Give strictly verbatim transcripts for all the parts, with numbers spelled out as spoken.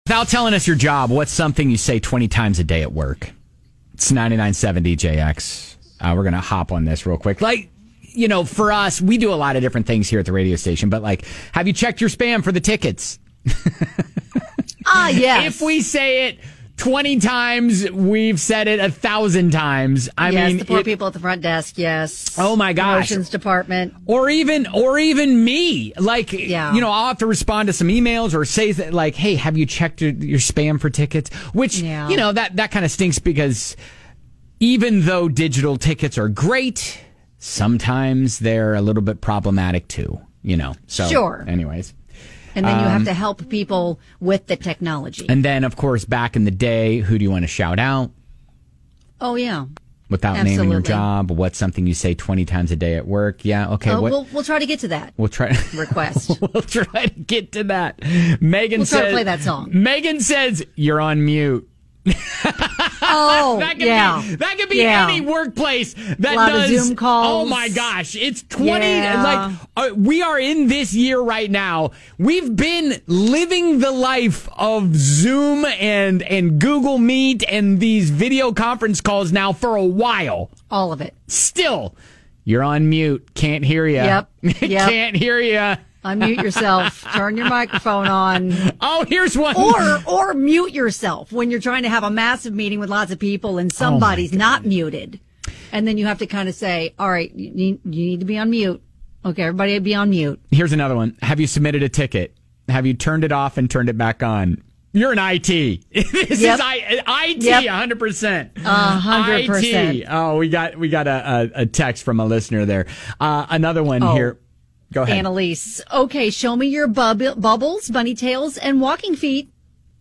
Without telling us your job, what's something you say twenty times a day at work? It's ninety-nine point seven D J X. Uh, we're going to hop on this real quick. Like, you know, for us, we do a lot of different things here at the radio station, but like, have you checked your spam for the tickets? Ah, yes. If we say it twenty times, we've said it a thousand times. I yes, mean, the poor it, people at the front desk, yes. Oh my gosh. Promotions department. Or even, or even me. Like, yeah. you know, I'll have to respond to some emails or say that, like, hey, have you checked your, your spam for tickets? Which, yeah. you know, that, that kind of stinks because even though digital tickets are great, sometimes they're a little bit problematic too, you know. So, sure. anyways. And then you um, have to help people with the technology. And then, of course, back in the day, who do you want to shout out? Oh, yeah. Without Absolutely. naming your job, what's something you say twenty times a day at work? Yeah, okay. Uh, what, we'll we'll try to get to that. We'll try request. We'll try to get to that. Megan we'll says, try to play that song. Megan says you're on mute. Oh, that could yeah. be, that could be yeah. any workplace that a lot does of Zoom calls. Oh my gosh, it's twenty. Yeah. Like uh, we are in this year right now. We've been living the life of Zoom and and Google Meet and these video conference calls now for a while. All of it. Still, you're on mute. Can't hear you. Yep. yep. Can't hear you. Unmute yourself. Turn your microphone on. Oh, here's one. Or or mute yourself when you're trying to have a massive meeting with lots of people and somebody's oh not muted. And then you have to kind of say, all right, you need, you need to be on mute. Okay, everybody be on mute. Here's another one. Have you submitted a ticket? Have you turned it off and turned it back on? You're an I T. This yep. is I, IT, yep. one hundred percent. one hundred percent. I T. Oh, we got we got a, a, a text from a listener there. Uh, another one oh. here. Go ahead. Annalise. Okay, show me your bub- bubbles, bunny tails, and walking feet.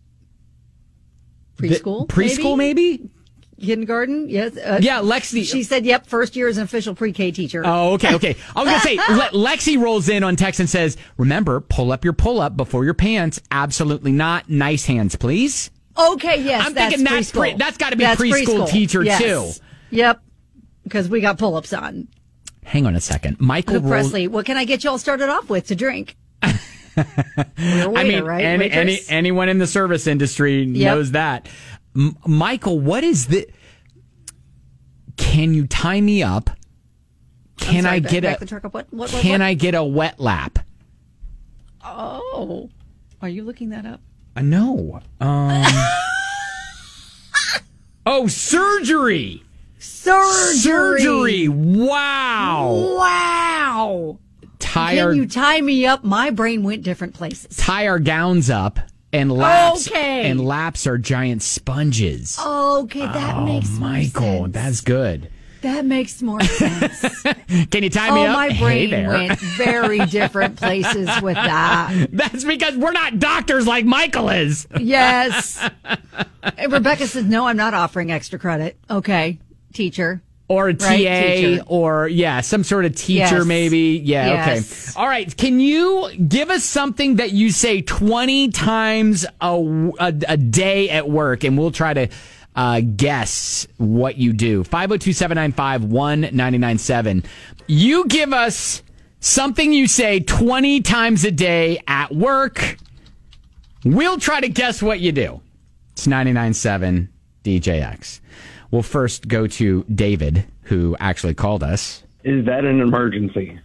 Preschool? The, preschool, maybe? maybe? Kindergarten? Yes. Uh, yeah, Lexi. She said, yep, first year as an official pre-K teacher. Oh, okay, okay. I was going to say, Le- Lexi rolls in on text and says, remember, pull up your pull-up before your pants. Absolutely not. Nice hands, please. Okay, yes, I'm that's thinking that's preschool. Pre- that's got to be that's preschool, preschool teacher, yes. too. Yep, because we got pull-ups on. Hang on a second. Michael Luke rolls- Presley, what can I get you all started off with to drink? We're a waiter, I mean, right? any, any, anyone in the service industry yep. knows that. M- Michael, what is the... Can you tie me up? Can sorry, I back, get back a... the truck up. What, what, what, can what? I get a wet lap? Oh. Are you looking that up? Uh, no. Um, oh, surgery! Surgery. Surgery. Wow. Wow. Tie Can our, you tie me up? My brain went different places. tie our gowns up and laps. Okay. And laps are giant sponges. Okay, that oh, makes more Michael, sense. that's good. That makes more sense. Can you tie oh, me up? my Hey brain there. went very different places with that. That's because we're not doctors like Michael is. Yes. And Rebecca says, no, I'm not offering extra credit. Okay, teacher. Or a T A, right, teacher. or, yeah, some sort of teacher, Yes. maybe. Yeah, Yes. okay. All right. Can you give us something that you say twenty times a, a, a day at work, and we'll try to uh, guess what you do? five oh two, seven nine five, one nine nine seven. You give us something you say twenty times a day at work. We'll try to guess what you do. It's ninety-nine point seven D J X. We'll first go to David, who actually called us. Is that an emergency?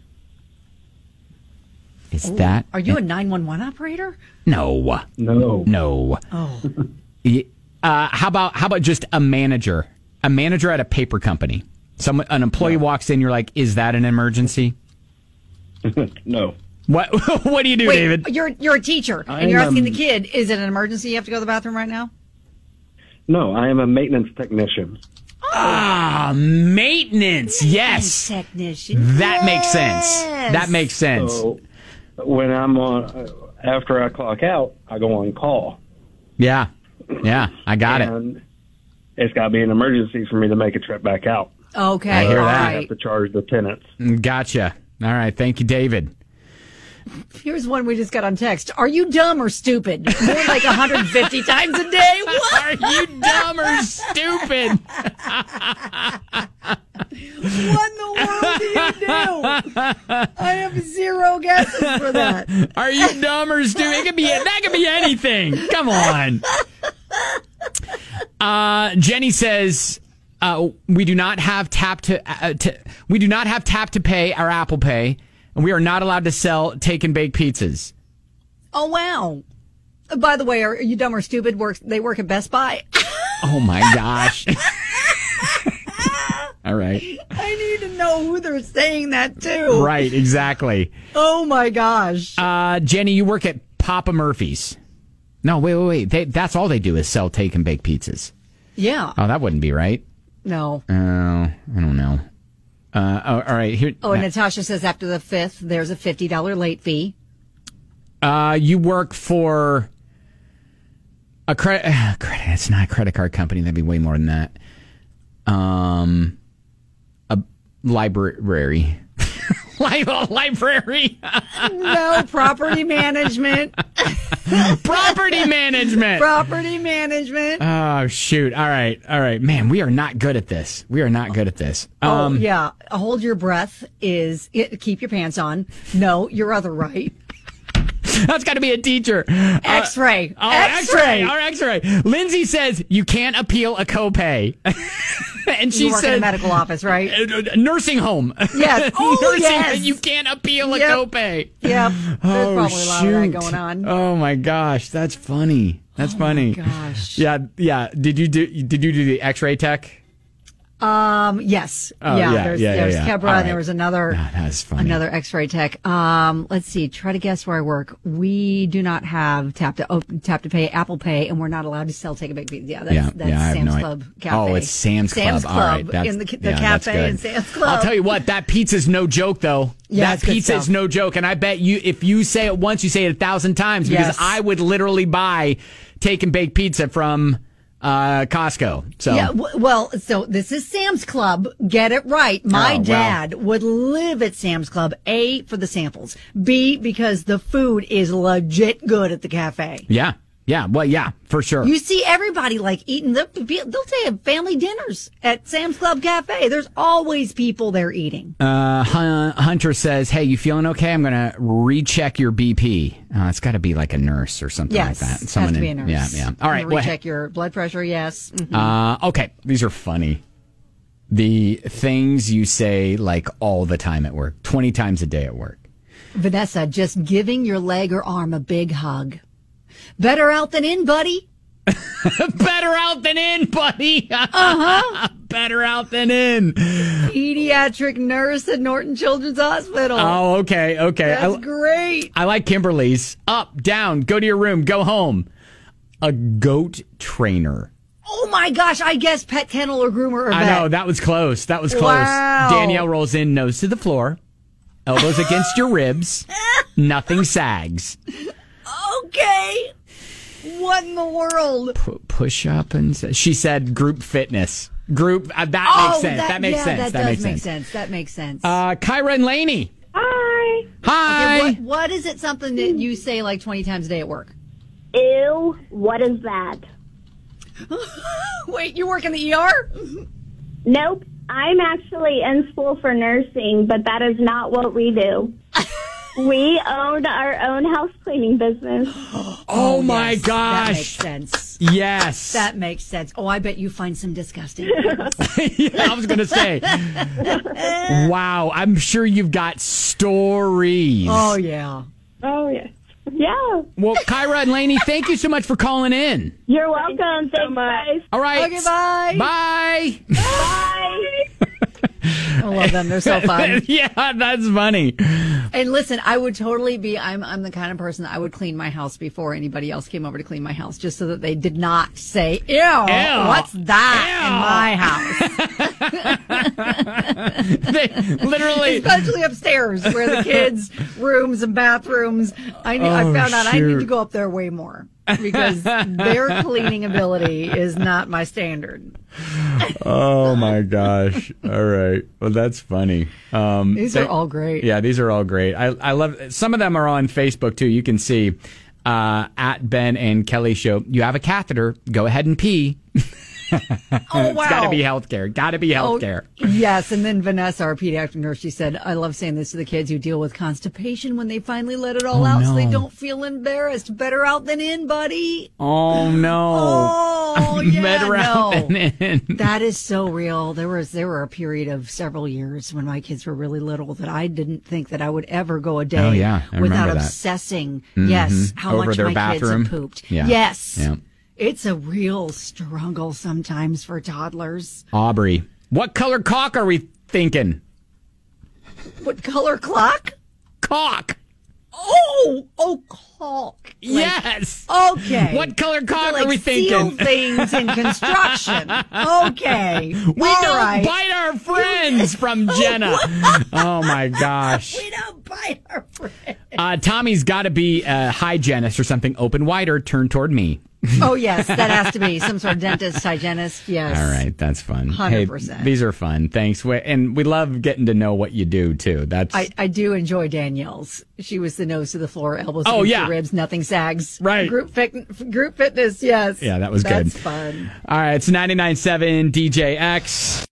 Is Ooh, that... Are you a nine one one operator? No. No. No. Oh. Uh, how about how about just a manager? A manager at a paper company. Some An employee No. walks in, you're like, is that an emergency? No. What What do you do, Wait, David? You're, you're a teacher, I and you're am, asking um, the kid, is it an emergency? You have to go to the bathroom right now? No, I am a maintenance technician. Ah, maintenance. Yes. Technician. That makes sense. Yes. That makes sense. So when I'm on, uh, after I clock out, I go on call. Yeah. Yeah, I got it. and it's got to be an emergency for me to make a trip back out. Okay, I hear all that. I have right. to charge the tenants. Gotcha. All right. Thank you, David. Here's one we just got on text. Are you dumb or stupid? More like one hundred fifty times a day? What? Are you dumb or stupid? What in the world do you do? I have zero guesses for that. Are you dumb or stupid? It could be that could be anything. Come on. Uh, Jenny says uh, we do not have tap to, uh, to we do not have tap to pay our Apple Pay, and we are not allowed to sell take and bake pizzas. Oh wow! By the way, are you dumb or stupid? Works they work at Best Buy? Oh my gosh! All right. I need to know who they're saying that to. Right, exactly. Oh my gosh. Uh, Jenny, you work at Papa Murphy's. No, wait, wait, wait. They, that's all they do is sell take and bake pizzas. Yeah. Oh, that wouldn't be right. No. Oh, I don't know. Uh, oh, all right. Here. Oh, and Natasha says after the fifth, there's a fifty dollars late fee. Uh, you work for a credit. Uh, credit. It's not a credit card company. That'd be way more than that. Um. Library. Library. No, property management. Property management. Property management. Oh, shoot. All right. All right. Man, we are not good at this. We are not good at this. Oh, Um, yeah. Hold your breath is it, keep your pants on. No, your other right. That's got to be a teacher. X-ray. Uh, oh, X-ray. X-ray. Our X-ray. Lindsay says you can't appeal a copay. And she You work said in a medical office, right? Uh, nursing home. Yes. Oh, nursing, yes. You can't appeal Yep. a copay. Yep. There's Oh, probably a lot shoot. of that going on. Oh my gosh, that's funny. That's Oh, funny. my gosh. Yeah, yeah. Did you do? Did you do the X-ray tech? Um. Yes. Oh, yeah. yeah, There's, yeah, there's yeah, yeah. Kebra, All and there right. was another. Oh, that's funny. Another X-ray tech. Um. Let's see. Try to guess where I work. We do not have tap to oh, tap to pay, Apple Pay, and we're not allowed to sell take a big piece. Yeah. That's, Yeah, that's yeah, I have Sam's no idea. Club Cafe. Oh, it's Sam's Club. Sam's All Club right, that's- in the, the yeah, that's cafe good. and Sam's Club. I'll tell you what, that pizza's no joke, though. Yeah, that it's good pizza's stuff. no joke, and I bet you, if you say it once, you say it a thousand times because Yes. I would literally buy take and bake pizza from uh, Costco. So Yeah, w- well, so this is Sam's Club. Get it right. My Oh, well. dad would live at Sam's Club. A, for the samples. B, because the food is legit good at the cafe. yeah, yeah, well, yeah, for sure. You see everybody like eating. They'll, be- they'll say family dinners at Sam's Club Cafe. There's always people there eating. Uh, Hun- Hunter says, "Hey, you feeling okay? I'm gonna recheck your B P. Uh, it's got to be like a nurse or something Yes, like that. has Someone to be a in- nurse. Yeah, yeah. All right. Well, Well, recheck your blood pressure. Yes. Mhm. uh, okay. These are funny. The things you say like all the time at work, twenty times a day at work. Vanessa, just giving your leg or arm a big hug. Better out than in, buddy. Better out than in, buddy. Uh-huh. Better out than in. Pediatric nurse at Norton Children's Hospital. Oh, okay, okay. That's I, great. I like Kimberly's. Up, down, go to your room, go home. A goat trainer. Oh my gosh, I guess pet kennel or groomer or vet. I know, that was close. That was close. Wow. Danielle rolls in, nose to the floor, elbows against your ribs, nothing sags. Okay. What in the world? P- push up and s- she said group fitness. Group, uh, that oh, makes sense. That, makes yeah, sense. That, That, does makes make sense. sense. That makes sense. Uh, Kyra and Laney. Hi. Hi. Okay, what, what is it something that you say like twenty times a day at work? Ew, what is that? Wait, you work in the E R? Nope. I'm actually in school for nursing, but that is not what we do. We own our own house cleaning business. Oh, my yes, gosh. That makes sense. Yes. That makes sense. Oh, I bet you find some disgusting. Yeah, I was going to say. Wow. I'm sure you've got stories. Oh, yeah. Oh, yes. Yeah. Well, Kyra and Laney, thank you so much for calling in. You're welcome. Thanks, guys. All right. Okay, bye. Bye. Bye. I love them. They're so fun. Yeah, that's funny. And listen, I would totally be, I'm I'm the kind of person that I would clean my house before anybody else came over to clean my house, just so that they did not say, ew, what's that in my house? They literally. Especially upstairs where the kids' rooms and bathrooms. I, knew, I Oh, found out I shoot. need to go up there way more because their cleaning ability is not my standard. Oh my gosh! All right, well that's funny. Um, These they- are all great. Yeah, these are all great. I I love some of them are on Facebook too. You can see uh, at Ben and Kelly Show. You have a catheter. Go ahead and pee. Oh, wow. It's got to be healthcare. Got to be healthcare. Oh, yes. And then Vanessa, our pediatric nurse, she said, I love saying this to the kids who deal with constipation when they finally let it all Oh, out no. so they don't feel embarrassed. Better out than in, buddy. Oh, no. Oh, yeah, Better out no. than in. That is so real. There was there were a period of several years when my kids were really little that I didn't think that I would ever go a day Oh, yeah. I without remember that. obsessing. Yes, how Over much their my bathroom? kids have pooped. Yeah. Yes. Yeah. It's a real struggle sometimes for toddlers. Aubrey, what color cock are we thinking? What color clock? Cock. Oh, oh, cock. Like, Yes. Okay. What color cock like are we steel thinking? things in construction. Okay. We All don't right. bite our friends from Jenna. Oh my gosh. We don't bite our friends. Uh, Tommy's got to be a hygienist or something. Open wider, turn toward me. Oh, yes, that has to be some sort of dentist, hygienist. Yes. All right, that's fun. one hundred percent. Hey, these are fun. Thanks. We- And we love getting to know what you do, too. That's I, I do enjoy Danielle's. She was the nose to the floor, elbows Oh, against yeah. the ribs, nothing sags. Right. Group fit, group fitness, yes. Yeah, that was That's good. fun. All right, it's ninety-nine point seven D J X.